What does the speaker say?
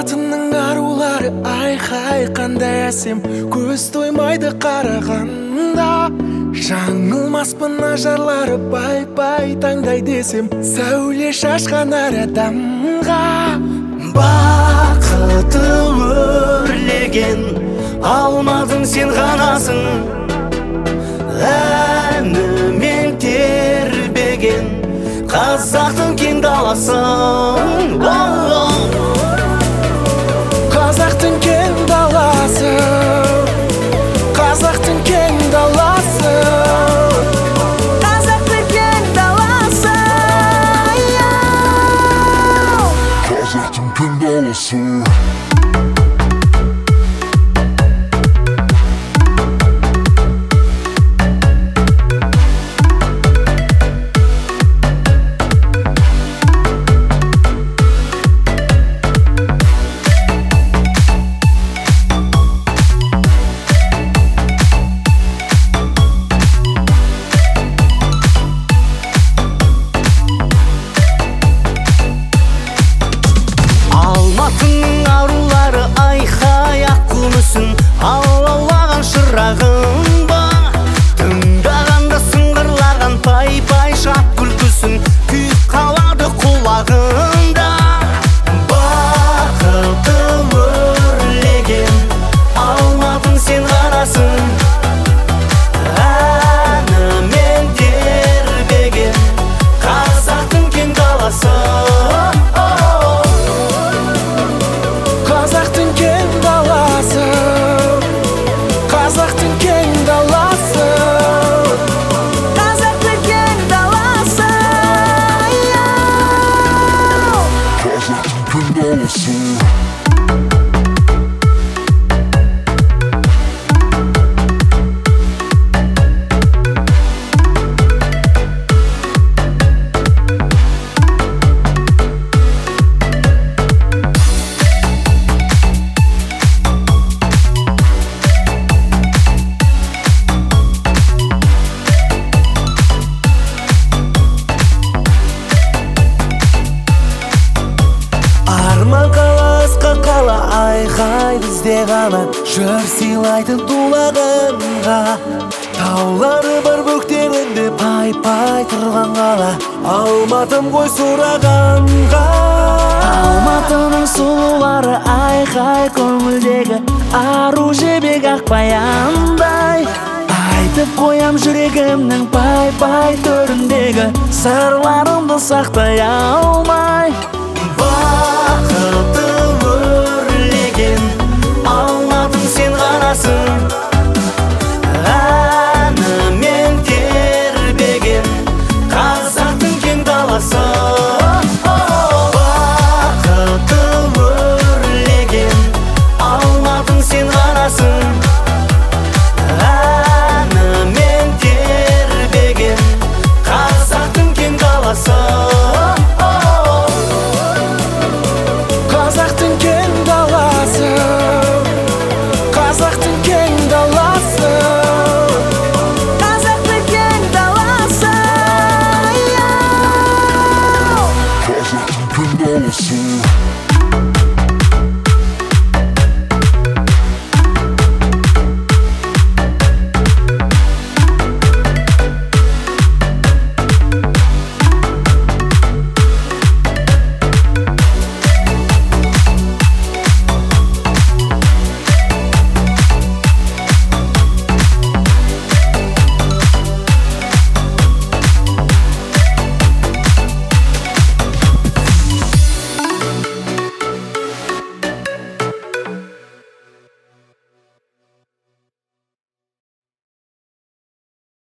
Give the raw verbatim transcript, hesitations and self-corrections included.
Алматының арулары айқай қандай әсем, көз тоймайды қарағанда. Жаңылмаспын ажарлары пай-пай таңдай десем, сәуле шашқан әр адамға. Бақыты өрлеген Алматың сен ғанасың, әнімен тербеген қазақтың кең даласың. Қазақтың кең даласы, қазақтың кең даласы, қазақтың кең даласы, қазақтың кең даласы. Алматының арулары айқай ақ күмісін алаулаған шырағын ба, тыңдағанда сыңғырлаған пай-пай шат күлкісін күйіп қалады құлағында. Бақыты өрлеген Алматың сен ғанасың, әнімен тербеген қазақтың кең даласы. қазақтың кең даласы, қазақтың кең даласы, қазақтың кең даласы, Қазақтың кең даласы. арман қаласқа қала айқай бізде ғана, жыр сыйлайтын тулағанға. Таулары бар бөктерінде пай-пай тұрған қала, Алматым ғой сұрағанға. Алматының сұлулары айқай көңілдегі ару жебек ақбаяндай. Айтып қоям жүрегімнің пай-пай төріндегі сырларымды сақтай алмай. бақыты